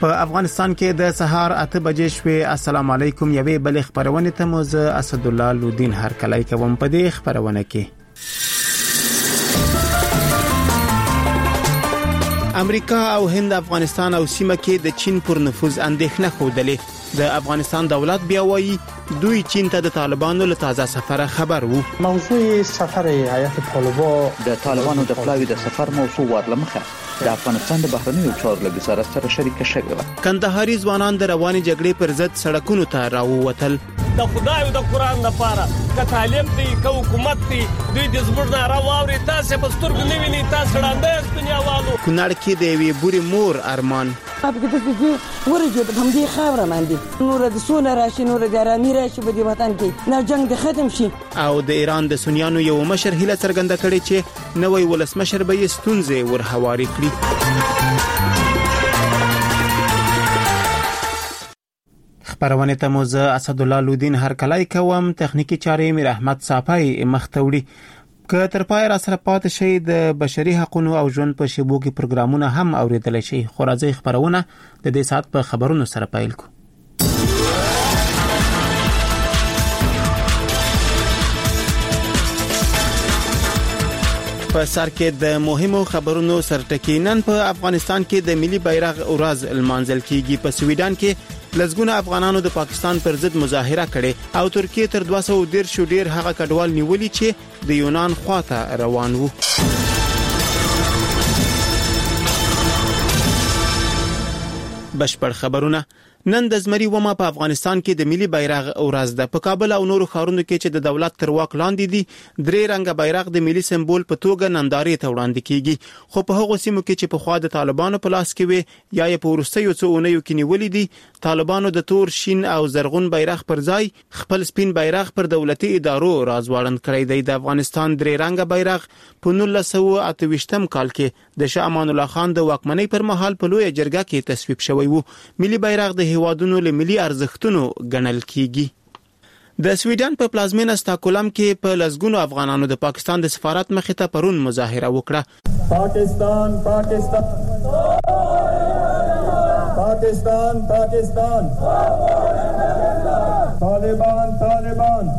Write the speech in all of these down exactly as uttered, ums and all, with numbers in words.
په افغانستان کې د سهار اته بجې شوې. السلام علیکم. یوې بلې خبرونه ته مو زه اسد الله لودین هرکلی کوم. په دې خبرونه کې امریکا او هند افغانستان او سیمه کې د چین پر نفوذ اندېښنه خوده. د افغانستان دولت بیا وایي دوی چین ته د طالبانو له تازه سفر خبر وو. موضوع سفر هیئت طالبان د طالبانو د پلاوی د سفر موضوع ورلمخه د افغانستان د بهرنیو چارو له وزارت سره شریک شوی و. کندهاري ځوانان د رواني جګړې پر ضد سړکونو ته راووتل. د خدای او د قران لپاره که طالب دی که حکومت دی دوی د زبر ناره واوري تاسو په سترګو نه ویني تاسو وړاندې دنیاوالو. کونړ کې د یوې بوري مور ارمان اب کې د دې ورجو د هم دې خاور باندې نور د سونه راشي نور د آرامي راشي په دې وطن کې نه جنگ د ختم شي. او د ایران د سنیانو یو مشر هیله څرګنده کړې چې نوې ولسمشر به یې ستونزې ورهواري کړي. خبرونه ته مو زه اسد الله لودین هرکلی کوم. تخنیکی چارې میر احمد صافی مختوړي. که تر پای را سره پاتې شي د بشري حقوقو او ژوند په شیبو کې پروګرامونه هم اوریدل شي. خو راځي خبرونه د دې سات په خبرونو سره پیل کو. په سر کې د مهمو خبرونو سرټکی. نن په افغانستان کې د ملي بیرغ ورځ لمانځل کیږي. په سویډن کې لزګونه افغانانو د پاکستان پر ضد مظاهره کړې او ترکیه تر دوه سوه ډیر شو ډیر هغه کډوال نیولي چې د یونان خواته روان وو. بشپړ خبرونه. نن د زمري ومه په افغانستان کې د ملي بیرغ ورځ ده. په کابل او نورو ښارونو کې چې د دولت تر واک لاندې دي درې رنګه بیرغ د ملي سمبول په توګه نندارې ته وړاندې کیږي. خو په هغو سیمو کې چې په خوا د طالبانو په لاس کې وي یا یې په وروستیو څو اونیو کې نیولې دي طالبانو د تور شین او زرغون بیرغ پر ځای خپل سپین بیرغ پر دولتي ادارو راځوړند کړی دی. د افغانستان درې رنګه بیرغ په نولس سوه اته ویشتم کال کې د شاه امان الله خان د واکمنۍ پر مهال په لوی جرګه کې تصویب شوی وو. ملي بیرغ د هیوادونو له ملي ارزښتونو ګڼل کیږي. د سویډن په پلازمینه ستاکولم کې په لزګونو افغانانو د پاکستان د سفارت مخې ته پرون مظاهره وکړه. پاکستان پاکستان پاکستان پاکستان طالبان طالبان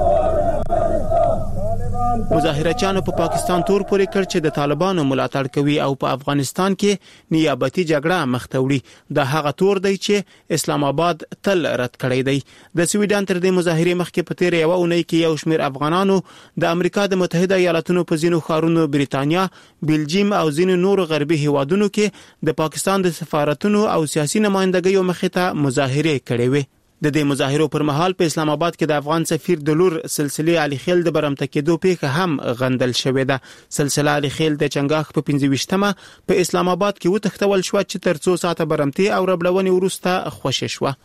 مظاهرچیانو په پاکستان تور پورې کړ چې د طالبانو ملاتړ کوي او په افغانستان کې نیابتي جګړه مخ ته وړي. د هغه تور دی چې اسلام آباد تل رد کړی دی. د سویډن تر دې مظاهرې مخکې په تیر یو اونۍ کې یو شمېر افغانانو د امریکا د متحده ایالاتونو په ځینو ښارونو بریتانیا، بلجیم او ځینو نورو غربي هیوادونو کې د پاکستان د سفارتونو او سیاسي نمائندګیو مخې ته مظاهرې کړې وې. د دې مظاهرو پر مهال په اسلام آباد کې د افغان سفیر د لور سلسله علي خیل د برمته کېدو پیښه هم غندل شوې ده. سلسله علي خیل د چنګاښ په پنځه ویشتمه په اسلام آباد کې وتښتول شو چې تر څو ساعته برمتي او ربلونې وروسته خوشې شوه.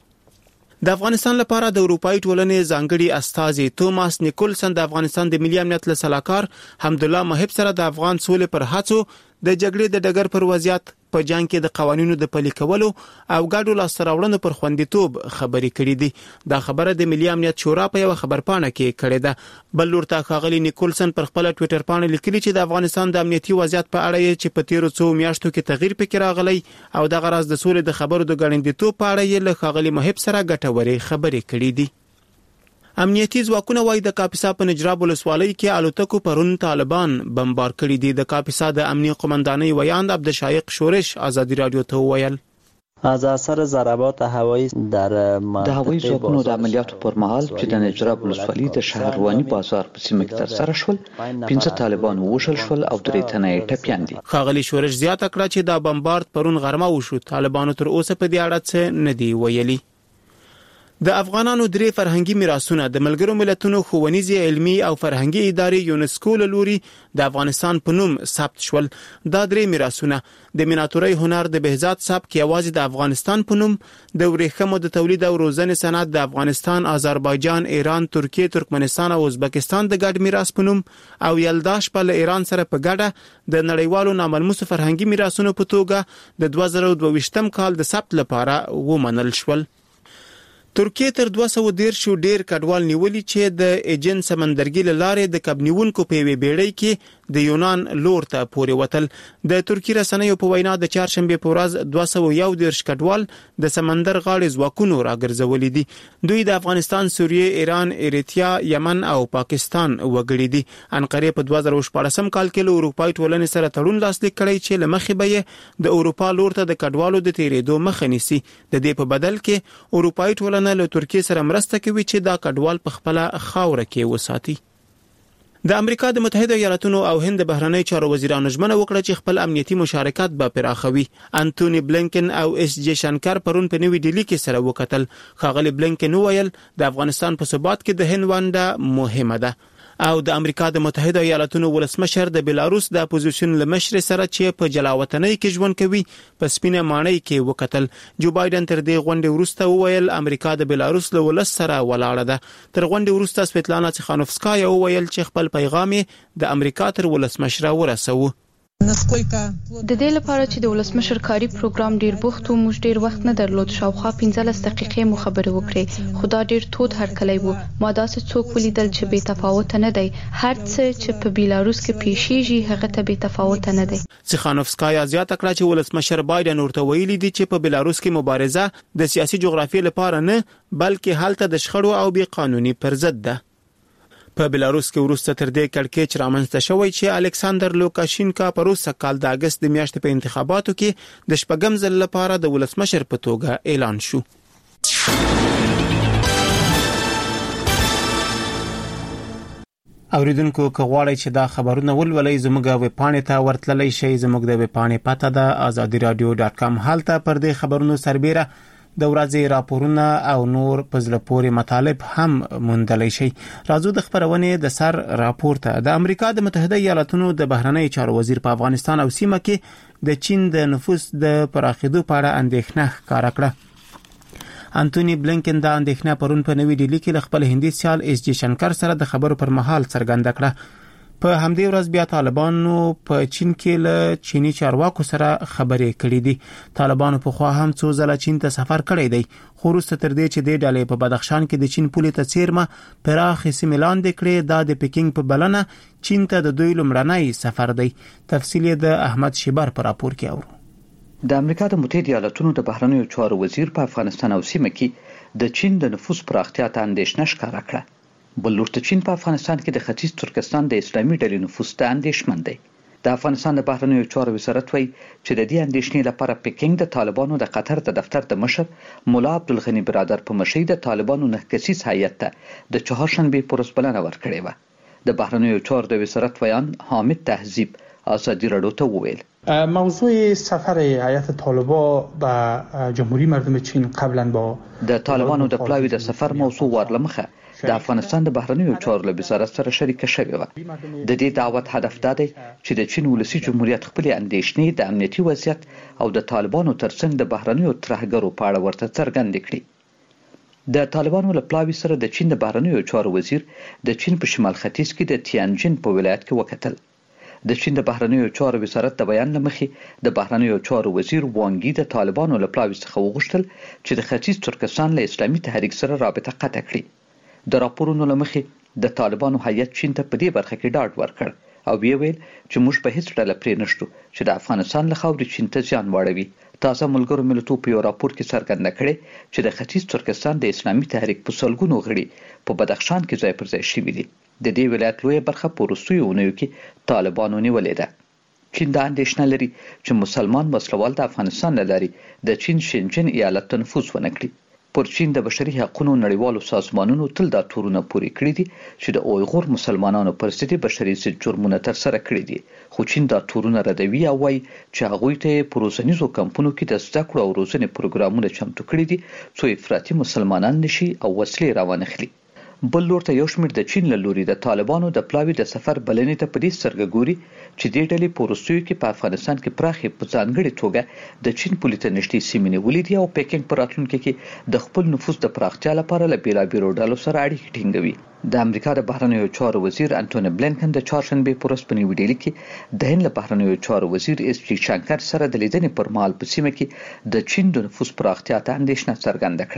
د افغانستان لپاره د اروپאי ټولنې ځانګړي استازي توماس نیکولسن د افغانستان د ملي امنیت له سلاکار حمدالله محب سره د افغان سولې پر هڅو د جګړې د ډګر پر وضعیت په جنگ کې د قوانینو د پلي کولو او ګډو لاسته راوړنو پر خوندیتوب خبرې کړې دي. دا خبره د ملي امنیت شورا په یو خبرپاڼه کې کړې ده. بل لور ته ښاغلي نیکولسن پر خپل ټوئیټر باندې لیکلي چې د افغانستان د امنیتي وضعیت په اړه چې په تیرو څو میاشتو کې تغییر پکې راغلی او د غرض د سولې د خبرو د ګړندیتوب په اړه یې له ښاغلي محب سره ګټورې خبرې کړې دي. امنیتي ځواکونه وايي د کاپیسا په نجراب ولسوالۍ کې الوتکو پرون طالبان بمبار کړي دي. د کاپیسا د امنیي قومندانۍ ویاند عبدالشایق شورش آزادی رادیو ته وویل از اثر ضربات هوایی در د هوایي ځواکونو د عملیاتو پر مهال چې د نجراب ولسوالۍ د شهرواني بازار په سیمه کې ترسره شول پنځه طالبان ووژل شول او درې تنه یې ټپیان دي. ښاغلي شورش زیاته کړه چې دا بمبارد پرون غرمه وشو. طالبانو تر اوسه په دې اړه څه نه دی ویلي. د افغانانو درې فرهنګي میراثونه د ملګرو ملتونو ښوونیزې علمي او فرهنګي ادارې یونسکو له لوري د افغانستان په نوم ثبت شول. دا درې میراثونه د میناتورۍ هنر د بهزاد سبک یوازې د افغانستان په نوم، د ورېښمو د تولید او روزنې صنعت د افغانستان، آذربایجان، ایران، ترکیه، ترکمنستان او ازبکستان د ګډ میراث په نوم، او یلداش په ایران سره په ګډه د نړیوالو ناملموسو فرهنګي میراثونو په توګه د دوه زره دوه ویشتم کال د ثبت لپاره ومنل شول. ترکیه تر دوه سوه دېرش ډیر کډوال نیولي چې د ایجن سمندرګي له لارې د کب نیونکو په یوې بیړۍ کې د یونان لور ته پورې وتل. د ترکیه رسنیو په وینا د چهارشنبه په ورځ دوه سوه یو دېرش کډوال د سمندر غاړې ځواکونو راګرځولي دي. دوی د افغانستان، سوریه، ایران، ایریتریا، یمن او پاکستان وګړي دي. انقره په دوه زره شپاړسم کال کې له اروپایي ټولنې سره تړون لاسلیک کړی چې له مخې به یې د اروپا لور ته د کډوالو د تیرېدو مخه نیسي. د دې په بدل کې اروپایي ټولنه له ترکیه سره مرسته کوي چې دا کډوال په خپل خاوره کې وساتي. د امریکا د متحده ایالاتونو او هند بهرنی چارو وزیرانو ژمنه وکړه چې خپل امنیتي مشارکت به پراخوي. انټونی بلینکن او اس جی شنکر پرون په نوې ډیلی کې سره وکتل. ښاغلي بلینکن وویل د افغانستان په ثبات کې د هند ونډه مهمه ده. او د امریکا د متحده ایالاتونو ولسمشر د بیلاروس د اپوزیشن لمشر سره چې په جلاوطنۍ کې ژوند کوي په سپینه ماڼۍ کې وکتل. جو بایدن تر دې غونډې وروسته وویل امریکا د بیلاروس له ولس سره ولاړه ده. تر غونډې وروسته سویتلانا تیخانوفسکایا وویل چې خپل پیغام د امریکا تر ولسمشر ورسوه. د دې لپاره چې د ولسمشر کاری پروګرام ډیر بوخت و موږ ډیر وخت نه درلود. شاوخوا پنځلس دقیقې مو خبرې وکړې خو دا ډیر تود هرکلی وو. ما داسې څوک ولیدل چې بې تفاوت نه دی. هر څه چې په بیلاروس کې پیښیږي هغه ته بې تفاوت نه دی. تیخانوفسکایا زیاته کړه چې ولسمشر بایدن ورته ویلي دي چې په بیلاروس کې مبارزه د سیاسي جغرافیې لپاره نه بلکې هلته د شخړو او بې قانوني پر ضد ده. په بیلاروس کې وروسته تر دې کړکېچ رامنځته شوی چې الکساندر لوکاشینکا په روسه کال د اگست د میاشتې په انتخاباتو کې د شپږم ځل لپاره د ولسمشر په توګه اعلان شو. اوریدونکو که غواړئ چې دا خبرونه ولولئ زموږ ویب پاڼې ته ورتللی شئ. زموږ د ویب پاڼې پته ده آزادي رادیو ډاټ کام. هلته پر دې خبرونو سربیره د ورځې راپورونه او نور په زړه پورې مطالب هم موندلی شي. راځو د خبرونې د سر راپور ته. د امریکا د متحده ایالاتونو د بهرنی چارو وزیر په افغانستان او سیمه کې د چین د نفوذ د پراخېدو په اړه اندېښنه ښکاره کړه. انټونی بلینکن دا اندېښنه پرون په نوې ډیلی کې له خپل هندي سیال اس جی شنکر سره د خبرو پر مهال څرګنده کړه. په همدې ورځ بیا طالبانو په چین کې له چینی چارواکو سره خبرې کړې دي. طالبانو په خوا هم څو ځله چین ته سفر کړی دی خو وروسته تر دې چې د ډلې په بدخشان کې د چین پولې ته څیرمه پراخې سیمې لاندې کړې. دا د پکینګ په بلنه چین ته د دوی لومړنی سفر دی. تفصیل د احمد شیبر په راپور کې اورو. د امریکا د متحده ایالاتونو د بهرنیو چارو وزیر په افغانستان او سیمه کې د چین د نفوذ پراختیا ته اندېښنه ښکاره کړه. بل لورته چین په افغانستان کې د ختیځ ترکستان د اسلامي ډلې نفوذ ته اندېښمن دی. د افغانستان د بهرنیو چارو وزارت وایي چې د دې اندېښنې لپاره پکینګ د طالبانو د قطر د دفتر د مشر مولا عبدالغني برادر په مشرۍ د طالبانو نه کسیز هیئت ته د چهارشنبې په ورځ بلنه ورکړې وه. د بهرنیو چارو د وزارت ویان حامد تهذیب آزادی رادیو ته وویل موضوع سفر هیئت طالبان به جمهوری مردم چین قبلا با د طالبانو د پلاوی د سفر موضوع ورلمخه د افغانستان د بهرنیو چارو له وزارت سره شریکه شوې وه. د دې دعوت هدف دا دی چې د چین ولسي جمهوریت خپل اندېښنې د امنیتي وضعیت او د طالبانو ترڅنګ د بهرنیو ترهګرو په اړه ورته څرګندې کړي. د طالبانو له پلاوی سره د چین د بهرنیو چارو وزیر د چین په شمال ختیځ کې د تیانجن په ولایت کې وکتل. د چین د بهرنیو چارو وزارت د بیان لمخې د بهرنیو چارو وزیر وانګي د طالبانو له پلاوی څخه وغوښتل چې د ختیځ ترکستان له اسلامي تحریک سره رابطه قطع کړي. د راپورونو لمخې د طالبانو هیئت چین ته په دې برخه کې ډاډ ورکړ او ویې ویل چې موږ په هیڅ ډول پرې نشو چې د افغانستان له خاورې چین ته زیان واړوي. تازه ملګرو ملتونو په یو راپور کې څرګنده کړې چې د ختیځ ترکستان د اسلامي تحریک په سلګونو غړي په بدخشان کې ځای پر ځای شوي دي. د دې ولایت لویه برخه په وروستیو اونیو کې طالبانو نیولې ده. چین دا اندېښنه لري چې مسلمان وسلوال د افغانستان له لارې د چین شینجن ایالت ته نفوذ ونه کړي. پر چین د بشري حقوقو نړیوالو سازمانونو تل دا تورونه پورې کړي دي چې د اویغور مسلمانانو پر ضد بشري ضد جرمونه ترسره کړي دي. خو چین دا تورونه ردوي او وایي چې هغوی ته په روزنیزو کمپونو کې د زده کړو او روزنې پروګرامونه چمتو کړي دي څو افراطي مسلمانان نشي او وسلې راوانخلي. بل لور ته یو شمېر د چین له لوري د طالبانو د پلاوي د سفر بلنې ته په دې سترګه ګوري چې دې ډلې په وروستیو کې په افغانستان کې پراخې په ځانګړې توګه د چین پولې ته نږدې سیمې نیولې دي او پکینګ په راتلونکي کې د خپل نفوذ د پراختیا لپاره له بېلابېلو ډلو سره اړیکې ټینګوي. د امریکا د بهرنیو چارو وزیر انټونی بلینکن د چهارشنبې په ورځ په نیو ډیلي کې د هند له بهرنیو چارو وزیر اس جی شنکر سره د لیدنې پر مهال په سیمه کې د چین د نفوذ پراختیا ته اندېښنه څرګنده کړه.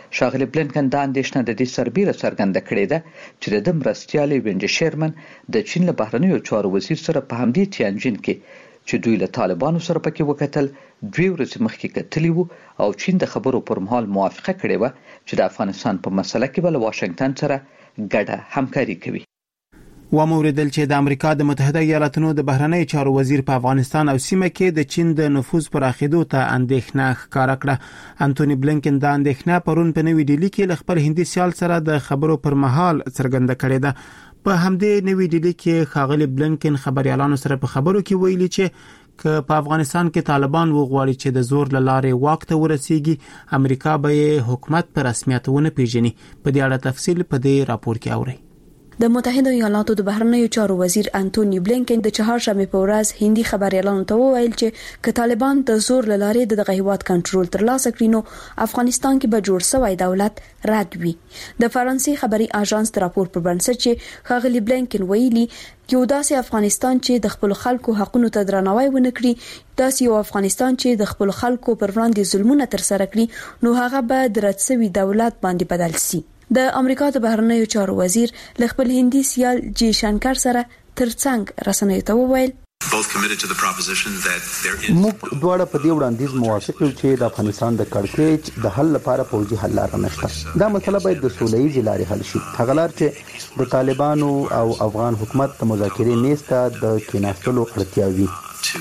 ښاغلي بلینکن دا اندېښنه د دې سربیره څرګنده کړې ده چې د ده مرستیالې وینډي شیرمن د چین له بهرنیو چارو وزیر سره په همدې تیانجین کې چې دوی له طالبانو سره پکې وکتل دوی ورځې مخکې کتلي وو او چین د خبرو پر مهال موافقه کړې وه چې د افغانستان په مسله کې به له واشنګټن سره ګډه همکاري کوي. و موریدل چې د امریکا د متحده ایالاتونو د بهرنی چارو وزیر په افغانستان او سیمه کې د چین د نفوذ پراخېدو ته اندېښنه ښکاره کړه. انټونی بلینکن دا اندېښنه پرون په نوې ډیلي کې له خپل هندي سیال سره د خبرو پر مهال څرګنده کړې ده. په همدې نوې ډیلي کې ښاغلي بلینکن خبريالانو سره په خبرو کې ویلي چې که په افغانستان کې طالبان وغواړي چې د زور له لارې واک ته ورسیږي امریکا به حکومت په رسمیت ونه پیژني. په دې اړه تفصیل په دې راپور کې اورئ. د متحده ایالاتو د بهرنیو چارو وزیر انټونی بلینکن د چهارشنبه په ورځ هندي خبريالانو ته وویل چې که طالبان د زور له لارې د هیواد کنټرول ترلاسه کړي نو افغانستان کې به جوړ شوی دولت رد وي. د فرانسې خبري اژانس د راپور پر بنسټ چې ښاغلي بلینکن ویلي یو داسې افغانستان چې د خپل خلکو حقوقو ته درناوی ونه کړي داسې یو افغانستان چې د خپل خلکو پر وړاندې ظلمونه تر سره کړي نو هغه به د رد شوی دولت باندې بدل شي. د امریکا د بهرنیو چارو وزیر له خپل هندي سیال جی شنکر سره ترڅنګ رسنیو ته وویل موږ دواړه په دې وړاندیز موافق یو چې د افغانستان د کړکېچ د حل لپاره پوځي حل لار نشته. دا مسله باید د سوله‌ییزې لارې حل شي. هغه لار چې د طالبانو او افغان حکومت د مذاکرې میز ته د کېناستلو اړتیا وي.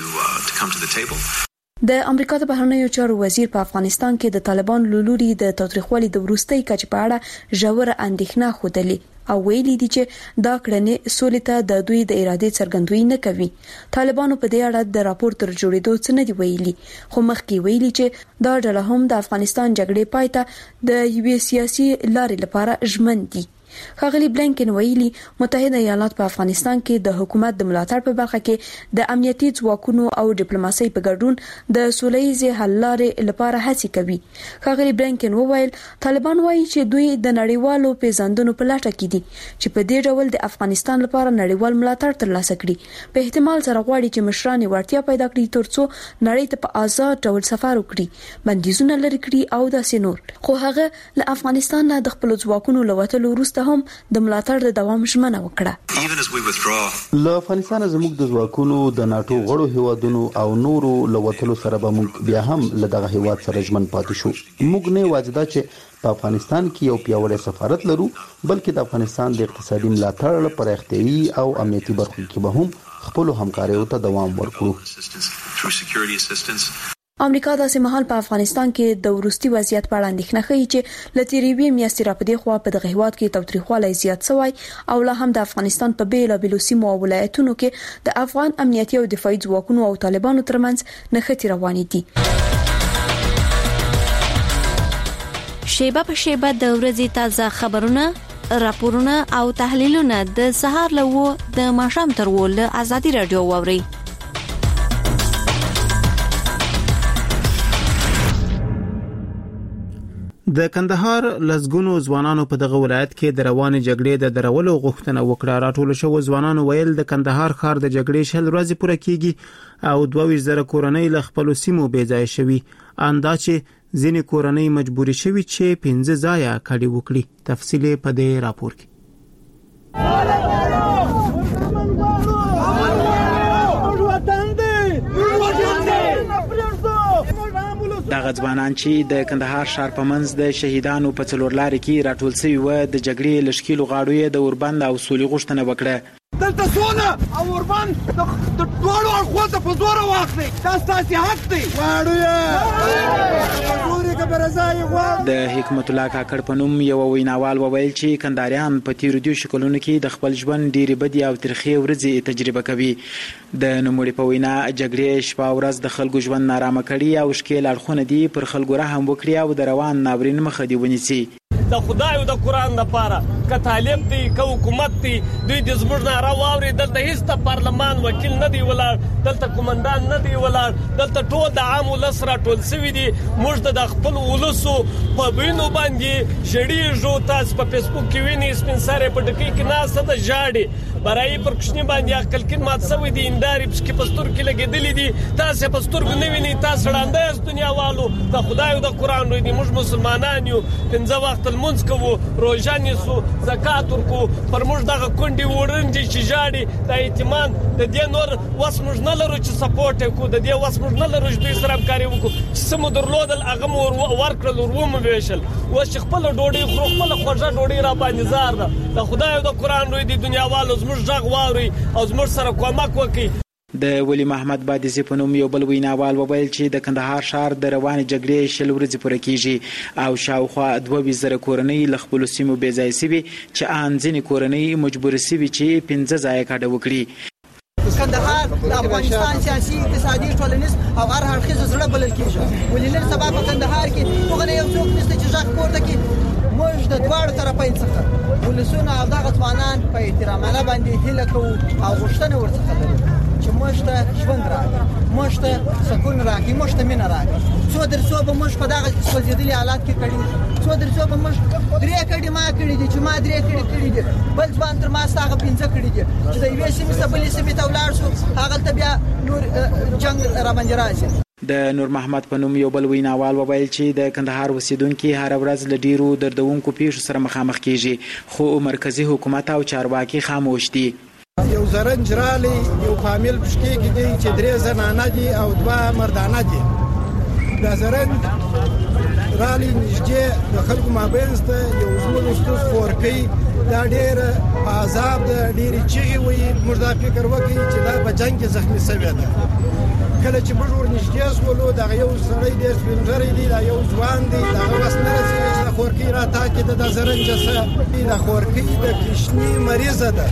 د امریکا د بهرنیو چارو وزیر په افغانستان کې د طالبان لوري د تاریخوالي د وروستۍ کچې په اړه ژوره اندېښنه خوده او ویلي دي چې دا کړنې سولې ته د دوی د ارادې څرګندوي نه کوي. طالبانو په دې اړه د راپور تر جوړېدو څه نه دی ویلي خو مخکې ویلي چې دا ډله هم د افغانستان جګړې پای ته د یوې سیاسي لارې لپاره ژمن دي. ښاغلي بلینکن ویلي متحده ایالات په افغانستان کې د حکومت د ملاتړ په برخه کې د امنیتي ځواکونو او ډیپلوماسۍ په ګډون د سوله‌ییزې حل لارې لپاره هڅې کوي. ښاغلي بلینکن وویل طالبان وایي چې دوی د نړیوالو پیژندنو په لټه کې دي چې په دې ډول د افغانستان لپاره نړیوال ملاتړ ترلاسه کړي. په احتمال سره غواړي چې مشران وړتیا پیدا کړي ترڅو نړۍ ته په آزاد ډول سفر وکړي بندیزونه لري کړي او داسې نور. خو هغه له افغانستان نه د خپل ځواکونو لوتلو وروسته هم د ملاتړ د دوام ژمنه وکړه. له افغانستان زموږ د ځواکونو د ناتو غړو هیوادونو او نورو لوتلو سره به موږ بیا هم له دغه هیواد سره ژمن پاتې شو. موږ نه واجده چې په افغانستان کې یو پیاوړی سفارت لرو بلکې د افغانستان د اقتصادي ملاتړ پر اختیاري او امنیتي برخو کې به هم خپل همکاریو ته دوام ورکړو. امریکا د سیمهال په افغانستان کې د ورستي وضعیت په اړه اندېښنه کوي چې لتیریوي میاشتې را پدې خو په دغه هیواد کې توتریخوالی زیات شوی او لا هم د افغانستان په بیلابېلو سیمو او ولایتونو کې د افغان امنیتي او دفاعي ځواکونو او طالبانو ترمنځ نښتې روانې دي. شیبه په شیبه د ورځې تازه خبرونه راپورونه او تحلیلونه د سهار له و د ماښام تر و له ازادي رادیو واوري. د کندهار لزګونو ځوانانو په دغه ولایت کې د روانې جګړې د درولو غوښتنه وکړه. راټول شو ځوانانو ویل د کندهار ښار د جګړې شل ورځې پوره کیږي او دوه ویشت زره کورنۍ له خپل سیمو بې ځای شوي. انداچې ځینې کورنۍ مجبورې شوي چې پنځه ځایه کډې وکړي. تفصیل په دې راپور کې. دغه ځوانان چې د کندهار ښار په منځ د شهیدانو په څلور لارې کې راټول شوي و د جګړې لشکېلو غاړو یې د اوربند او سولې غوښتنه وکړه. دلته سونه او اوربند د ټولو اړخو ته په زور واخلي دا ستاسو حق دی. واړو د حکمت الله کاکړ په نوم یو ویناوال وویل چې کنداریان په تیرو دیو شکلونو کې د خپل ژوند ډېرې بدې او ترخې ورځې تجربه کوي. د نوموړي په وینا جګړې شپه ورځ د خلکو ژوند نارامه کړي او ښکېل اړخونه دي پر خلکو رحم وکړي او د روان ناورین مخه دې ونیسي. د خدای او د قران لپاره که طالب دی که حکومت دی دوی د زموږ ناره واوري. دلته هیڅ د پارلمان وکیل نه دی ولاړ دلته کومندان نه دی ولاړ دلته ټول د عام ولس راټول شوي دي. موږ د خپل ولسو په وینو باندې شړېږو. تاسو په فیسبوک کې وینئ سپین سرې په ډکۍ کې ناسته ده ژاړي. برای پر کوشنی باندې عقل مات سوي دي انداري پسکي پستور کې لګېدلې دي تاسو پستور نه ویني تاسو وړاندې اس دنیا والو د خدای او د قران روي دي موږ مسلمانان یو پنځه وخت المنځ کوو روزه نیسو زکات ورکو پر موږ دغه کونډي وړنجي چې جاړي د ایتمان د دې نور وس موږ نه لرو چې سپورټ وکړو د دې وس موږ نه لرو چې دوی سره همکاري وکړو سمو درلودل هغه مو ورکړل ورو ویشل و چې خپل ډوډۍ خو خپل خوږه ډوډۍ را باندې زار ده د خدای او د قران روي دي دنیا والو زموږ ځغ واوري او زموږ سره کومک وکړي. د ولی محمد بادیزی په نوم یو بل ویناوال وویل چې د کندهار ښار د روانې جګړې شل ورځې پوره کیږي او شاوخوا دوه ویشت زره کورنۍ له خپلو سیمو بې ځایه سوي چې ان ځینې کورنۍ مجبورې سوي چې پنځه ځایه کډه وکړي. کندهار د افغانستان سیاسي اقتصادي ټولنیز او هر اړخیز زړه بلل کیږي ولې نن سبا په کندهار کې هغه یو څوک نشته چې ځخ پورته کړي. موږ د دواړو طرفین څخه ولسونه او دغه ځوانان په احترامانه باندې هیله کوو او غوښتنه ورڅخه لرو چې موږ ته ژوند راکړي موږ ته سکون راکړي موږ ته مینه راکړي. څو درڅو به موږ په دغه سوځېدلي حالات کې کړي څو درڅو به موږ درې کړي ما کړي دي چې ما درې کړي کړي دي بل ځوان تر ما هغه پنځه کړي دي چې د یوې سیمې څخه بلې سیمې ته ولاړ شو هغه ته بیا نور جنګ را باندې راشي. د نور محمد په نوم یو بل ویناوال وویل چې د کندهار اوسیدونکي هر ورځ له ډیرو دردونکو پیښو سره مخامخ کیږي خو مرکزی حکومت او چارواکي خاموش دي. یو زرنج رالی یو فامیل پشکی کې دي چې درې زنانه دي او دوه مردانه دي. د زرنج رالی نږدې د خلکو مابینځ ته یو زموږ استوس فورکۍ دا ډېر په عذاب ده ډېرې چیغې وایي. موږ دا فکر وکړي چې دا په جنګ کې زخمي سوې ده. کله چې موږ ورنږدې شولو دغه یو سړی دی سپین ږیری دی دا یو ځوان دی دغه وس نه رسېږي چې د خورکۍ راتاکېده د زرنجه څه د خورکۍ د کشني مریضه ده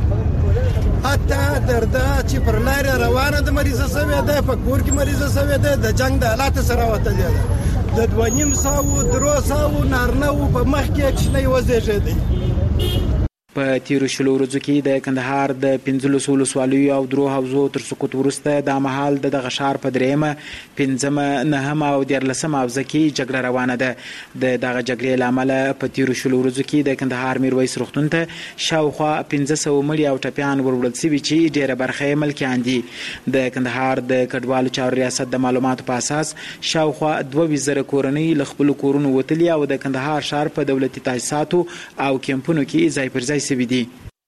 حتی درده چې پر لارې روانه د مریضه سوې ده په کور کې مریضه سوې ده د جنګ د حالاتو سره وتلې ده د دوه نیم سوو درو سوو نارینه وو په مخ کې کشنی وزېږېدی. په تیرو شلو ورځو کې د کندهار د پنځلسو ولسوالیو او درو حوزو تر سقوط وروسته دا مهال د دغه ښار په دریمه پنځمه نهمه او دیارلسمه حوزه کې جګړه روانه ده. د دغه جګړې له امله په تیرو شلو ورځو کې د کندهار میرویس روغتون ته شاوخوا پنځه سوه مړي او ټپیان وروړل سوي چې ډېره برخه یې ملکیان دي. د کندهار د کډوالو چارو ریاست د معلوماتو په اساس شاوخوا دوه ویشت زره کورنۍ له خپلو کورونو وتلي او د کندهار ښار په دولتي تاسیساتو او کیمپونو کې ځای پر ځای سوي دي.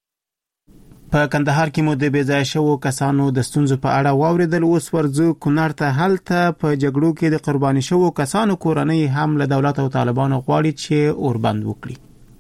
په کندهار کې مو د بېځایه شوو کسانو د ستونزو په اړه واوریدل. اوس ورځو کونړ ته هلته په جګړو کې د قرباني شوو کسانو کورنۍ هم له دولت او طالبانو غواړي چې اوربند وکړي.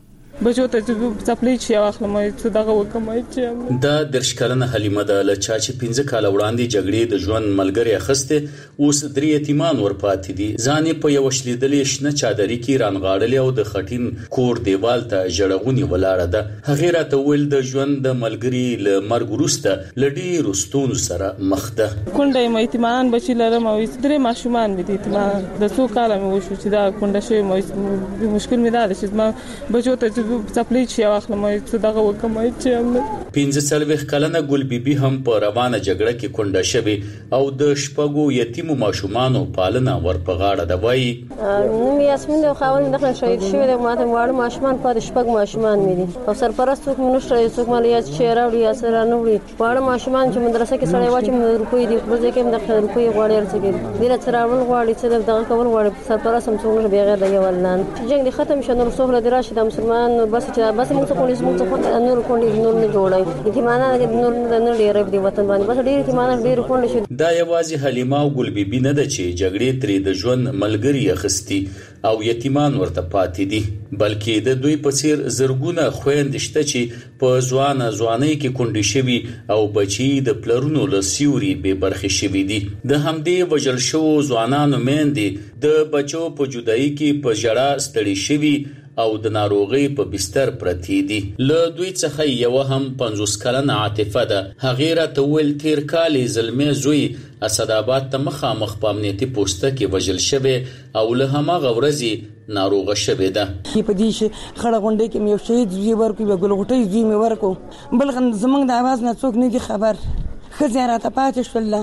بچو ته چې سپلای شي اخلم چې دغه وکمای چې دا درشکلنه حلیمه ده لچا چې پنځه کال وړاندې جګړې د ژوند ملګری اخسته اوس درې یتیمان ورپاتې دي. ځانې په یو شلیدلې شنه چادرې کې رانغاړلې او د خټین کور دیوال ته جړغونی ولاړه ده. هغه راته ویل د ژوند د ملګری له مرګ وروسته لډي رستون سره مخ ده. کونډه مې یتیمان بچی لرم او درې ماشومان مې دي یتیمان د څو کال مې وشو چې دا کونډه شوی مې مشکل مې ده چې ما بچو ته سپلای شي اخلم چې دغه وکمای چې پنځه څلوېښت کلنه ګل بیبي هم په روانه جګړه کې کونډه شوې او د شپږو یتیمو ماشومانو پالنه ورپغاړه ده. وایي نوم یاسمین د خاوند دغه شهید شوی د ماته واړه ماشومان په شپږ ماشومان مې دي او سرپرست څوک منشر څوک مالیا چې راوړي یا سره نه وړي واړه ماشومان چې مدرسې کې سړی واچي مې روپۍ دي په ځکه مې د روپۍ غواړي ارڅګي ډیره چرول غواړي چې دغه کول غواړي سرپرست هم څنګه بغیر د یو ولنان جنگ دي ختم شنه رسول د راشد مسلمان بس چې بس موږ څه پولیس موږ څه نور کولی نور نه جوړای یتیمانه نور نه ډیر دی وطن باندې بس ډیر یتیمانه ډیر کولی شي. دا یوازې حلیمه او ګل بیبي نه ده چې جګړې ترې د ژوند ملګری اخستي او یتیمان ورته پاتې دي بلکې د دوی په څیر زرګونه خويندې شته چې په ځوانه ځوانۍ کې کونډې شوي او بچي د پلرونو له سیوري بې برخې شوي دي. د همدې وژل شوو ځوانانو میندې د بچو په جدایي کې په ژړا ستړي شوي او د ناروغي په بستر پرتی دي. له دوی څخه یو هم پنځوس کلنه عاطفه ده. هغه راته ویل تیر کال زلمه زوی اسداباد ته مخامخ په امنیتي پوسټه کې وژل شوی او له هماغه ورځې ناروغه شوی ده. په دې شي خړه غونډه کې مې شهید زوی ورکو به ګلغټي زوی مې ورکو بل زمنګ د आवाज نه څوک نه دي خبر. خزیاره ته پاتې شول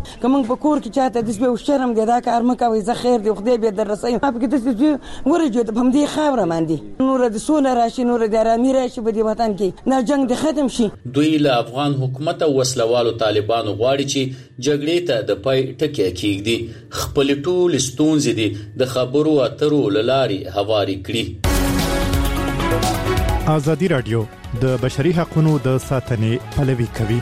کوم په کور کې چاته د سپیو شرم دی دا کار مکوي زه خیر دی خدای به در رسي په کې د سپیو ورجو د هم دي خبره باندې نور د سونه راشي نور د آرامي راشي په دې وطن کې نه جنگ د ختم شي. دوی له افغان حکومت او وسلوالو طالبانو غواړي چې جګړې ته د پای ټکی کېږدي خپل ټول ستونزې دي د خبرو اترو لاري هواري کړي. ازادي رادیو د بشري حقوقو د ساتنې پلوي کوي.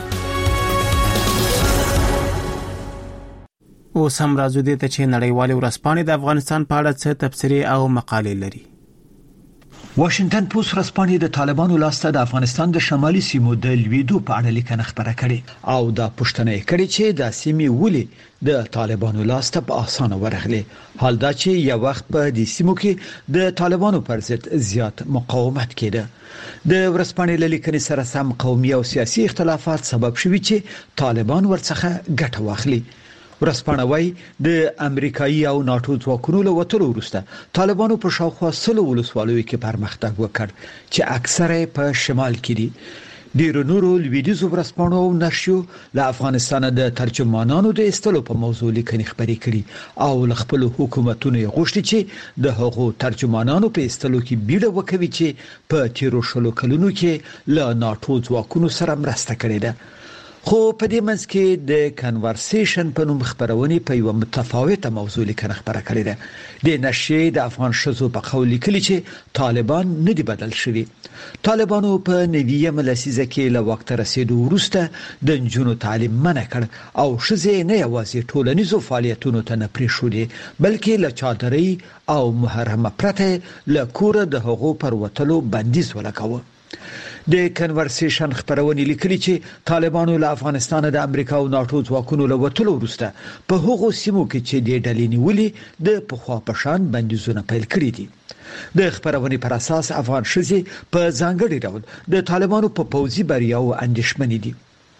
او سم راځو دې ته چې نړیوال ورځپاڼې د افغانستان په اړه څه تبصرې او مقالې لري. واشنگټن پوسټ ورځپاڼې د طالبانو لاسته د افغانستان د شمالي سیمو د لویدو په اړه لیکنه خبره کړې او دا پوښتنه کړې چې د سیمې ولې د طالبانو لاسته په اسانه ورغلي حال دا چې یو وخت په دې سیمو کې د طالبانو پر ضد زیات مقاومت کېده. د ورځپاڼې لیکنې سره سم قومي او سیاسي اختلافات سبب شوي چې طالبان ورڅخه ګټه واخلي. ورځپاڼه وايي د امریکایي او ناتو ځواکونو له وټلو وروسته طالبانو په شاوخوا سلو ولسوالیو کې پرمختګ وکړ چې اکثره په شمال کې دي. ډیرو نورو لویدیزو ورځپاڼو او نشریو له افغانستان د ترجمانانو د استلو په موضوع لیکنې خبرې کړي او له خپل حکومتونو غوښتي چې د هغو ترجمانانو په استلو کې بیړه وکړي چې په تیرو شلو کلونو کې له ناتو ځواکونو سره مرسته کړې ده. خو په دې منځ کې د کنورسیشن په نوم خبرونه په یو متفاوته موضوع لیکنه خبره کړې ده. د نشریې د افغان شذو په قول لیکلي چې طالبان نه دي بدل شوي. طالبانو په نویم لسیزه کې له وخت رسیدو وروسته د جنونو تعلیم منع کړ او شذې نه یوازې ټولنیزو فعالیتونو ته نه پریښودي بلکې له چادرۍ او محرمه پرته له کور د هغو پر وټلو بندیز ولګاوه. د کنورسیشن خبرونه لیکلي چې طالبانو له افغانستان د امریکا او ناتو ځواکونو له وټلو وروسته په هغو سیمو کې چې د ډلې نیولې د پخوا په شان بندیزونه پیل کړي دي. د خبرونه پر اساس افغان شذې په ځانګړي ډول د طالبانو په پوځي بریاو اندېښمنې دي.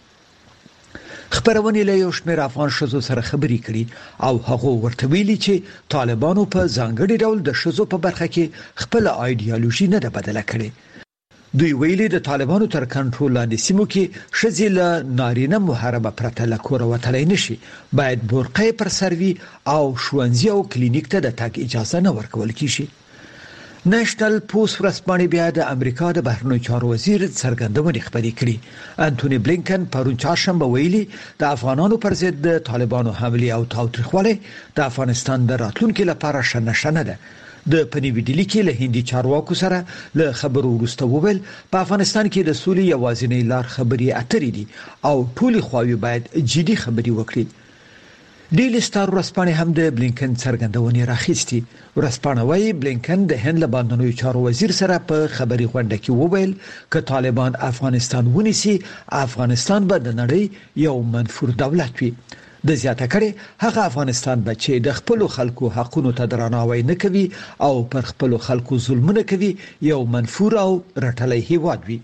خبرونه له یو شمېر افغان شذو سره خبرې کړي او هغه ورته ویلي چې طالبانو په ځانګړي ډول د شذو په برخه کې خپل ایډیالوژي نه ده بدله کړې. دوی ویلي د طالبانو تر کنټرول لاندې سیمو کې شذې له نارینه محاربه پرته له کور وتلی نشي باید برقع پر سروي او ښوونځي او کلینیک ته د تګ اجازه نه ورکول کیږي. نېشنل پوسټ ورځپاڼې بیا د امریکا د بهرنیو چارو وزیر څرګندونې خبرې کړې. انټونی بلینکن پرون چهارشنبه ویلي د افغانانو پر ضد د طالبانو حمله او تاوتریخوالی د افغانستان د راتلونکو لپاره شنه شنه ده. د پنیوي ډیلی کې له هندي چارواکو سره له خبرو وروسته وویل په افغانستان کې د سولې یوازینۍ لار خبرې اترې دي او ټولي خواوې باید جدي خبرې وکړي. ډیلی سٹار ورځپاڼې هم د بلینکن څرګندونې راخیستي. ورځپاڼه وايي بلینکن د هند له باندنیو چارو وزیر سره په خبري غونډه کې وویل ک طالبان افغانستان ونیسي افغانستان به د نړۍ یو منفور دولت وي. د زیاته کړي هغه افغانستان به چې د خپل خلکو حقوقو ته درناوی نه کوي او پر خپل خلکو ظلمونه کوي یو منفور او رټلې هیواد وي.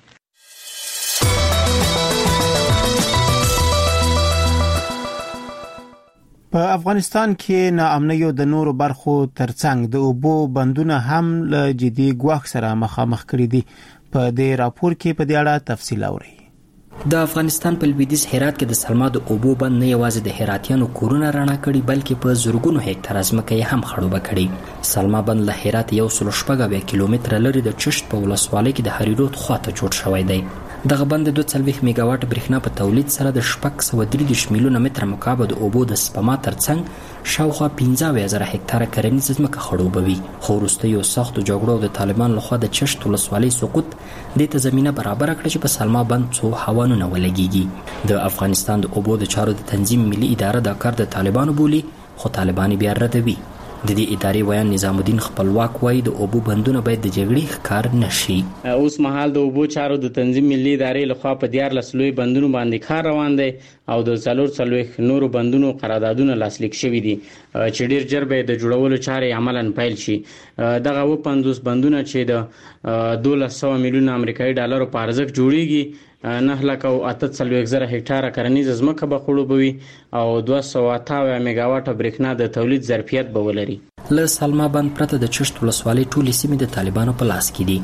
په افغانستان کې ناامنیو د نورو برخو ترڅنګ د اوبو بندونه هم له جدي ګواښ سره مخامخ کړي دي. په دې راپور کې په دې اړه تفصیل اورئ. د افغانستان په لویدیځ هرات کې د سلما د اوبو بند نه یوازې د هراتیانو کورونه رڼا کړي بلکې په زرګونو هکتار ځمکه یې هم خړوبه کړي. سلما بند له هرات یو سل شپږ اویا کیلومتره لري د چشت په ولسوالۍ کې د هریرود خواته جوړ شوی دی. دغه بند د دوه څلوېښت میگا واټ برېښنا په تولید سره د شپږ سوه درې دېرش میلیونه متره مکعب د اوبو د سپما ترڅنګ شاوخوا پنځه اویا زره هکتاره کرنیزه ځمکه خړوبوي. خو وروستیو سختو جګړو د طالبان لخوا د چشت ولسوالۍ سقوط دې ته زمینه برابره کړه چې په سلما بند څو هاوانونه ولګیږي. د افغانستان د اوبو د چارو د تنظیم ملي اداره دا کار د طالبانو بولي خو طالبان بیا ردوي. د دې ادارې ویان نظام الدین خپلواک وایي د اوبو بندونه باید د جګړې ښکار نشي. اوس مهال د اوبو چارو د تنظیم ملي ادارې لخوا په دیارلس لوی بندونو باندې کار روان دی او د څلور څلوېښت نورو بندونو قراردادونه لاسلیک شوي دي چې ډیر ژر به د جوړولو چارې عملاً پیل شي. دغه اووه پنځوس بندونه چې د دولس سوه میلیونه امریکایي ډالرو په ارزښت جوړیږي نه لک او اته څلوېښت زره هکتاره کرنیزه ځمکه به خړوبوي او دوه سوه اته اویا میگا واټه برېښنا د تولید ظرفیت به ولري. له سلما بند پرته د چشت ولسوالۍ ټولې سیمې د طالبانو په لاس کې دي.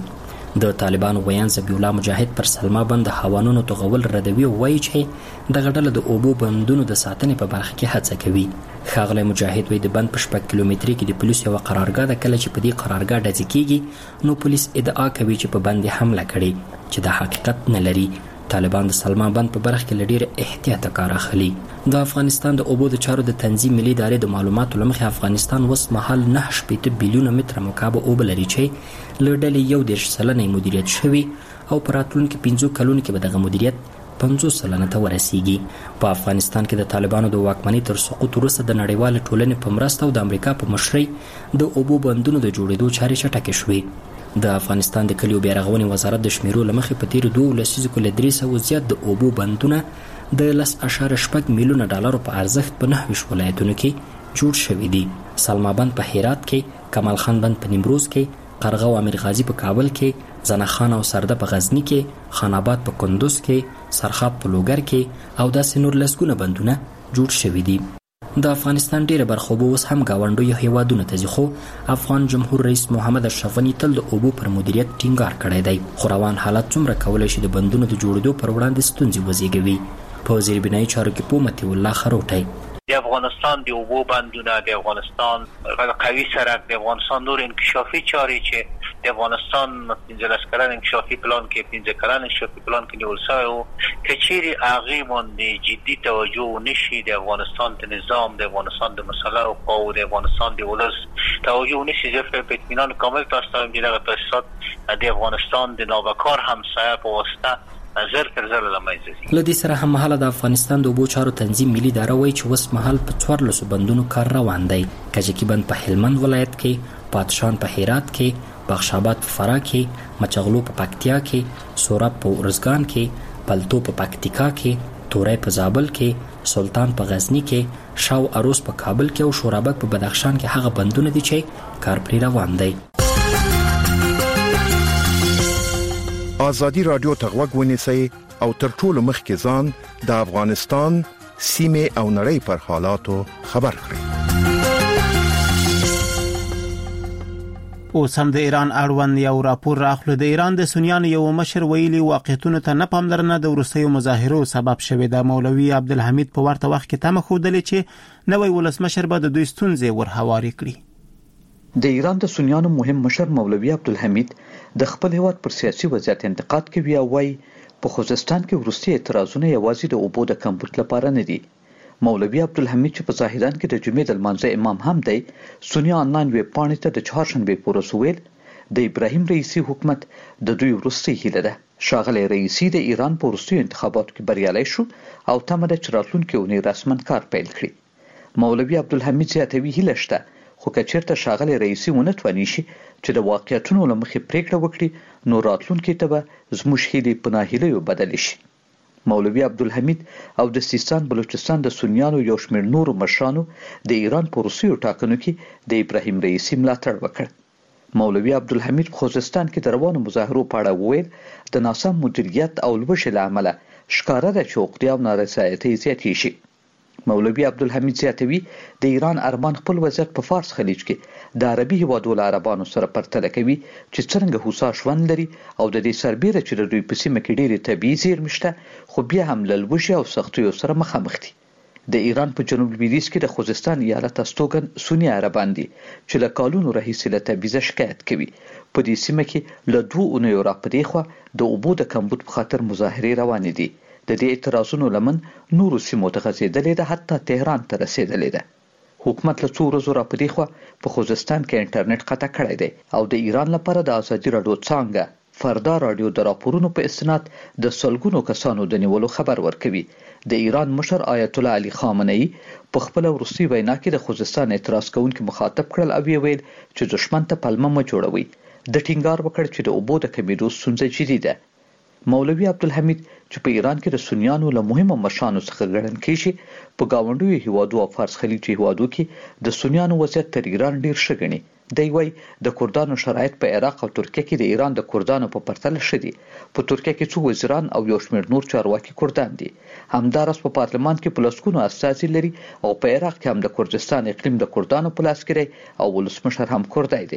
د طالبانو ویان ذبیح الله مجاهد پر سلما بند هوانونو توغول ردوي او وایي چې د غډل د اوبو بندونو د ساتنې په برخه کې هڅه کوي. ښاغلی مجاهد وایي د بند په شپږ کیلومتري کې د پولیسو یوه قرارګاه ده. کله چې په دې قرارګاه ډزې کیږي نو پولیس ادعا کوي چې په بند حمله کړې، چې د حقیقت نه لري. طالبان د سلما بند په برخه کې له ډېر احتیاطه کار اخلي. د افغانستان د اوبو د چارو د تنظیم ملي ادارې د معلوماتو له مخې افغانستان اوس مهال نهه شپېته بیلیونه متره مکعب اوبه لري چې له ډلې یو دېرش سلنه مدیریت شوي او په راتلونکي پنځو کلونو کې به دغه مدیریت پنځوس سلنه ته ورسیږي. په افغانستان کې د طالبانو د واکمنۍ تر سقوط وروسته د نړیوالې ټولنې په مرسته او د امریکا په مشرۍ د اوبو بندونو د جوړېدو چارې چټکې شوې. د افغانستان د کلیو بیارغونې وزارت د شمیرو له مخې په تیرو دوو لسیزو کې له درې سوو زیات د اوبو بندونه د لس اشاره شپږ میلیونه ډالرو په ارزښت په نهه ویشت ولایتونو کې جوړ شوي دي. سلما بند په هرات کې، کمال خان بند په نیمروز کې، قرغه او امیر غازي په کابل کې، زنه خان او سرده په غزنی کې، خان آباد په کندوز کې، سرخاب په لوګر کې او داسې نور لسګونه بندونه جوړ شوي دي. د افغانستان ډیره برخه اوبه اوس هم ګاونډیو هیوادونو ته ځي، خو افغان جمهور رئیس محمد اشرف غني تل د اوبو پر مدیریت ټینګار کړی دی. خو روان حالت څومره کولی شي د بندونو د جوړېدو پر وړاندې ستونزې وزېږوي. په زیربنایي چارو کې پوه مطیع الله خروټی: د افغانستان د اوبو بندونه، د افغانستان قوي سرک، د افغانستان نور انکشافي چارې چې د افغانستان پنځلس کلن انکشافي پلان کې پنځه کلن انکشافي پلان کې نیول شوی و، که چیرې هغې باندې جدي توجه ونشي، د افغانستان د نظام، د افغانستان د مسلحو قواو، د افغانستان د ولس توجه ونشي، زه په اطمینان کامل تاسو ته وایم چې دغه تاسیسات د افغانستان د نابکار همسایه په واسطه زر تر زر له منځه ځي. له دې سره هم مهاله د افغانستان د اوبو چارو تنظیم ملي اداره وایي چې اوس مهال په څوارلسو بندونو کار روان دی. کجکي بند په هلمند ولایت کې، پادشان په هرات کې، بخش آباد په فراه کې، مچغلو په پکتیا کې، سوراب په ارزګان کې، پلتو په پکتیکا کې، تورای په زابل کې، سلطان په غزنی کې، شاو اروس په کابل کې او شورابک په بدخشان کې هغه بندونه دي چې کار پرې روان دی. ازادي رادیو ته غوږ ونیسئ او تر ټولو مخکې ځان د افغانستان سیمې او نړۍ پر حالاتو خبر کړئ. اوس هم د ایران اړوند یو راپور راغلی. د ایران د سنیانو یو مشر ویلي واقعیتونو ته نه پاملرنه د وروستیو مظاهرو سبب شوې ده. مولوي عبدالحمید په ورته وخت کې تمه ښودلې چې نوی ولسمشر به د دوی ستونزې ورهواري کړي. د ایران د سنیانو مهم مشر مولوي عبدالحمید د خپل هیواد پر سیاسي وضعیت انتقاد کوي او وايي په خوزستان کې وروستي اعتراضونه یوازې د اوبو د کمبود لپاره نه دي. مولوي عبدالحمید چې په ظاهران کې د جمعې د لمانځه امام هم دی، سنی آنلاین ویب پاڼې ته د چهارشنبې په ورځ وویل د ابراهیم رئیسي حکومت د دوی وروستۍ هیله ده. ښاغلی رئیسي د ایران په وروستیو انتخاباتو کې بریالی شو او تمه ده چې راتلونکې اونۍ رسما کار پیل کړي. مولوي عبدالحمید زیاتوي هیله شته، خو که چېرته ښاغلی رئیسي ونه تواني شي چې د واقعیتونو له مخې پرېکړه وکړي نو راتلونکي ته به زموږ هیلې په ناهیلیو بدلې شي. مولوي عبدالحمید او د سیستان بلوچستان د سنیانو یو شمېر نورو مشرانو د ایران په وروستیو ټاکنو کې د ابراهیم رئیسي ملاتړ وکړ. مولوي عبدالحمید په خوزستان کې د روانو مظاهرو په اړه وویل د ناسم مدیریت او لوږې له امله ښکاره ده چې عقدې او نارضایتۍ زیاتې شي. مولوي عبدالحمید زیاتوي د ایران ارمان خپل وضعیت په فارس خلیج کې د عربي هیوادو له عربانو سره پرتله کوي چې څرنګه هوسا ژوند لري او د دې سربیره چې د دوی په سیمه کې ډېرې طبیعي زیرمې شته، خو بیا هم له لوږې او سختیو سره مخامخ دي. د ایران په جنوب لویدیځ کې د خوزستان ایالت استوګن سنی عربان دي چې له کلونو راهیسې له تبعیضه شکایت کوي. په دې سیمه کې له دوو اونیو راپدې خوا د اوبو د کمبود په خاطر مظاهرې روانې دي. د دې اعتراضونو لمن نورو سیمو ته غځېدلې ده، حتی تهران ته رسېدلې ده. حکومت له څو ورځو راپدې خوا په خوزستان کې انټرنیټ قطع کړی دی او د ایران لپاره د ازادي راډیو څانګه فردا راډیو د راپورونو په استناد د سلګونو کسانو د نیولو خبر ورکوي. د ایران مشر آیت الله علي خامنه‌ای په خپل وروستي وینا کې د خوزستان اعتراض کوونکي مخاطب کړل او ویل چې دښمن ته پلمه مه جوړوي. د ټینګار وکړ چې د اوبو د کمیدو ستونزه جدي ده. مولوي عبدالحمید چې په ایران کې د سنیانو له مهمو مشرانو څخه ګڼل کېږي، په ګاونډیو هیوادو او فارس خلیج هیوادو کې د سنیانو وضعیت تر ایران ډیر ښه ګڼي. دی وایي د کردانو شرایط په عراق او ترکیه کې د ایران د کردانو په پرتله ښه دي. په ترکیه کې څو وزیران او یو شمېر نور چارواکي کردان دي. همداراز په پارلمان کې په لسګونو استازي لري او په عراق کې هم د کردستان اقلیم د کردانو په لاس کې دی او ولسمشر هم کردی دی.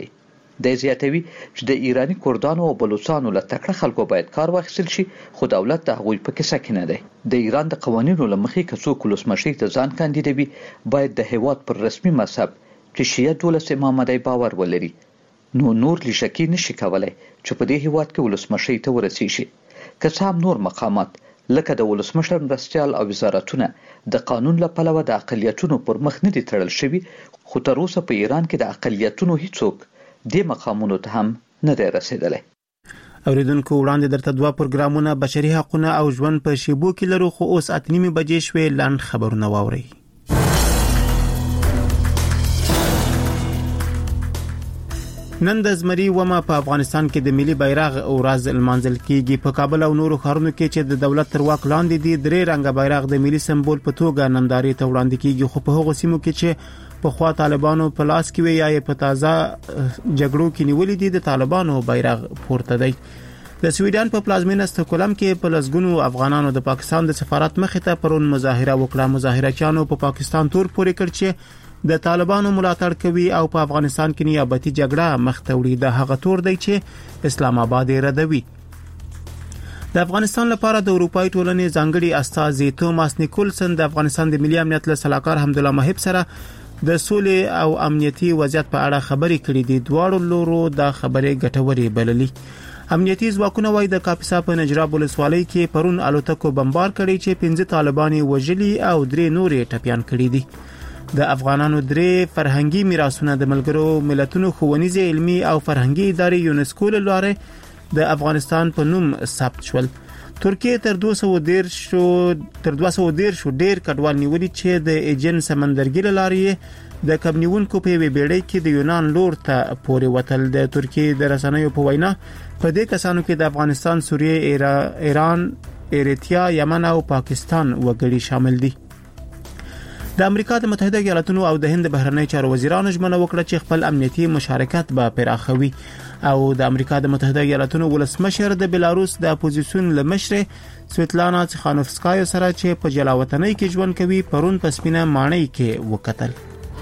د زیاتوي چې د ایرانی کردانو او بلوچستانو له تکړه خلکو باید کار واخیستل شي خو دولت د هغوی په کیسه کې نه دی د ایران د قوانینو لمخې کڅو ولسمشر ته ځان کاندیدوي باید د هیواد پر رسمي مذهب چې شیعه دولس امامه دی باور ولري نو نور لشکې نشي کولای چې په دې هیواد کې ولسمشر ته ورسیږي که څه هم نور مقامات لکه د ولسمشر مرستیال او وزارتونه د قانون له پلوه د اقلیتونو پر مخ نه دي تړل شوي خو تر اوسه په ایران کې د اقلیتونو هیڅوک دې مقامونو ته هم نه دی رسیدلی اوریدونکو وړاندې درته دوه پروګرامونه بشري حقوقونه او ژوند په شیبو کې لرو خو اوس اته نیمې بجې شوې لاند خبرونه واورئ نن د زمري ومه په افغانستان کې د ملي بیرغ ورځ لمانځل کیږي په کابل او نورو ښارونو کې چې د دولت تر واک لاندې دي درې رنګه بیرغ د ملي سمبول په توګه نندارې ته وړاندې کیږي خو په هغو سیمو کې چې په خوا طالبانو په لاس کې وي یا په تازه جګړو کې نیولې دي د طالبانو بیرغ پورته دی د سویډن په پلازمینه استکهولم کې په لسګونو افغانانو د پاکستان د سفارت مخې ته پرون مظاهره وکړه مظاهرچیانو په پاکستان تور پورې کړ چې د طالبانو ملاتړ کوي او په افغانستان کې نیابتي جګړه مخ ته وړي د هغه تور دی چې اسلام آباد یې ردوي د افغانستان لپاره د اروپای ټولنې ځانګړي استازي توماس نیکولسن د افغانستان د ملي امنیت له سلاکار حمدالله محب سره د سولې او امنیتي وضعیت په اړه خبرې کړې دي دواړو لورو د خبرې ګټورې بللې امنیتي ځواکونه وايي د کاپیسا په نجراب ولسوالۍ کې پرون الوتکو بمبار کړي چې پنځه طالبان وژلي او درې نورې ټپيان کړي دي د افغانانو درې فرهنګي میراثونه د ملګرو ملتونو ښوونیزه علمي او فرهنګي ادارې یونسکو له لارې د افغانستان په نوم ثبت شول ترکیه تر دوه سوه دېرش شو تر دوه سوه دېرش ډیر کډوال نیولي چې د ایجن سمندرګي له لارې د کبنیونکو په بیړۍ کې د یونان لور ته پورې وتل د ترکیه د رسنیو په وینا په دې کسانو کې د افغانستان سوریه ایران ایریتریا یمن او پاکستان وګړي شامل دي د امریکا د متحده ایالاتونو او د هند بهرنی چارو وزیرانو ژمنه وکړه چې خپل امنیتي مشارکت به پراخوي او د امریکا د متحده ایالاتونو ولسمشر د بلاروس د اپوزیسیون لمشر سویتلانا تخانوفسکای سره چې په جلاوطنۍ کې ژوند کوي پرون په سپینه ماڼۍ کې وکتل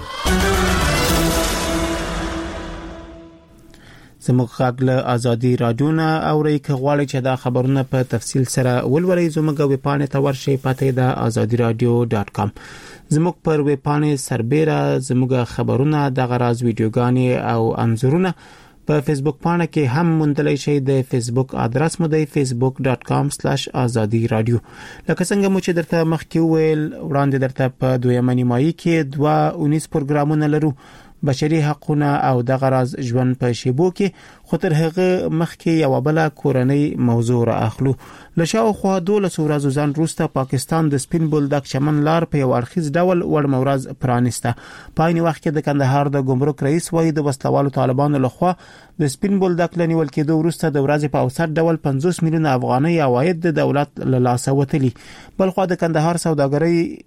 زموږ غږ له ازادي رادیو نه اوري کغواړي چې دا خبرونه په تفصیل سره ولولئ زموږ ویبپاڼه ته ورشئ پته د ازادي رادیو ډاټ کام زموږ پر ویبپاڼه سربېره زموږ خبرونه د غراز ویډیوګانې او انځورونه په فیسبوک پاڼه کې هم موندلای شئ د فیسبوک ادرس مو د facebook dot com slash azadi radio لکه څنګه مو چې درته مخکې ویل وړاندې درته په دویمه نیمایي کې دوه اونیس پروګرامونه لرو بشري حقوقونه او د غراز ژوند په شیبو کې خو تر هغه مخکې یو بل کورنۍ موضوع را اخلو لشاو خو دولس ورځو ځان روسته پاکستان د سپین بولدک چمن لار په یو اړخیز ډول ور مورز پرانسته په عین وخت کې د کندهار د ګمرک رئیس وایي د وسلوالو طالبانو لخوا د سپین بولدک لنیول کېدو وروسته د ورځې په اوسط ډول پنځوس میلیونه افغانۍ عواید د دولت له لاسه وتلي بلخو د کندهار سوداګرۍ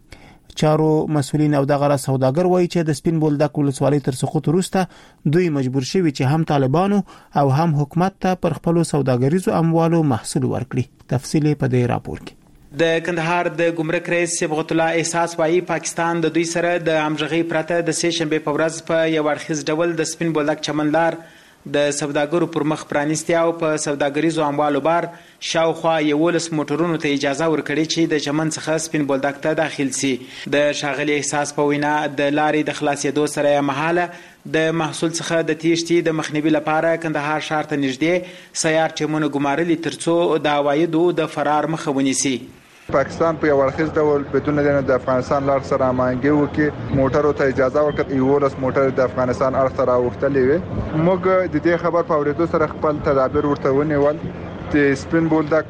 چارو مسولین او دغه سوداګر وایي چې د سپین بولدک ولسوالۍ تر سقوط وروسته دوی مجبور شوي چې هم طالبانو او هم حکومت ته پر خپل سوداګریزو اموالو محصول ورکړي تفصیل په دې راپور کې د کندهار د ګمرک رئیس صبغت الله احساس وایي پاکستان د دوی سره د همغږي پرته د سه شنبه په ورځ په یو اړخیز ډول د سپین بولدک چمنلار د سوداګرو پر مخ پرانیستي او په سوداګریزو اموالو بار شاوخوا یولس موټرونو ته اجازه ورکړي چې د چمن څخه سپین بولدک ته داخل سي د شاغلي احساس په وینا د لارې د خلاصېدو سره مهاله د محصول څخه د تیښتې د مخنیوي لپاره کندهار ښار ته نږدې سیار ټیمونه ګمارلي ترڅو د عوایدو د فرار مخه ونیسي پاکستان په یو ورخیز ډول بدون د افغانستان لار سره مانګي وکي موټرو ته اجازه ورکړه یولس موټر د افغانستان اړخ ته راوختلې وي موږ د دې خبر په اورېدو سره خپل تدابیر ورته ونیول د سپین بولدک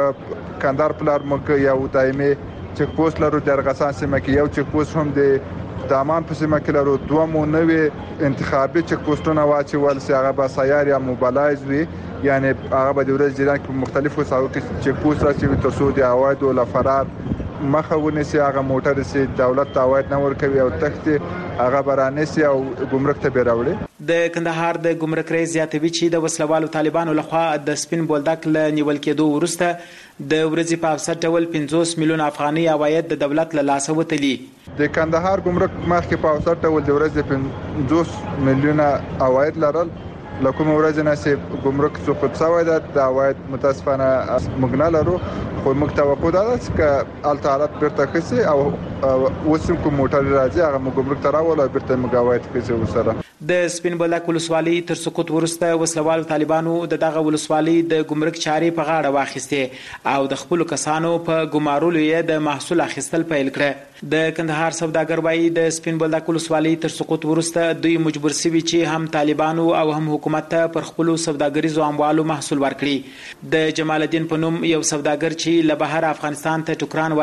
کندهار پلار موږ یو دایمي چک پوسټ لرو د ارغسان سیمه کې یو چک پوسټ هم د دامان په سیمه کې لرو دوه مو نوې انتخابي چک پوسټونه واچول چې هغه به سیار یا موبلایز وي یعنی هغه به د ورځ جریان په مختلفو ساحو کې چک پوسټ راځي تر څو د عواید او لفرار مخه ونیسي هغه موټر چې دولت ته عواید نه ورکوي او تخت هغه برانسي او ګمرک ته بیراوړي. د کندهار د ګمرک رئیس زیاتوي چې د وسلوالو طالبانو لخوا د سپین بولدک له نیول کېدو وروسته د ورځې په اوسط ډول پنځوس میلیون افغاني عواید د دولت له لاسه وتلي. د کندهار ګمرک مخکې په اوسط ډول د ورځې پنځوس میلیون عواید لرل، لکه ورځ نه چې ګمرک سقوط شوی ده د عواید متاسفانه موږ نه لرو، خو موږ توقع ده چې التحالات بیرته خسي او اوس کوم موټر راځي هغه موږ ګمرک ته راول او بیرته موږ عواید خسي وسره. د سپین بولدک ولسوالۍ تر سقوط وروسته وسلوالو طالبانو د دغه ولسوالۍ د ګمرک چارې په غاړه واخیستې او د خپل کسانو په ګمارولو یې د محصول اخیستل پیل کړ. د کندهار سوداګر وایي د سپین بولدک ولسوالۍ تر سقوط وروسته دوی مجبور شوي چې هم طالبانو او هم حکومت ته پر خپل سوداګریزو اموالو محصول ورکړي. د جمال الدین په نوم یو سوداګر چې له بهر افغانستان ته ټوکران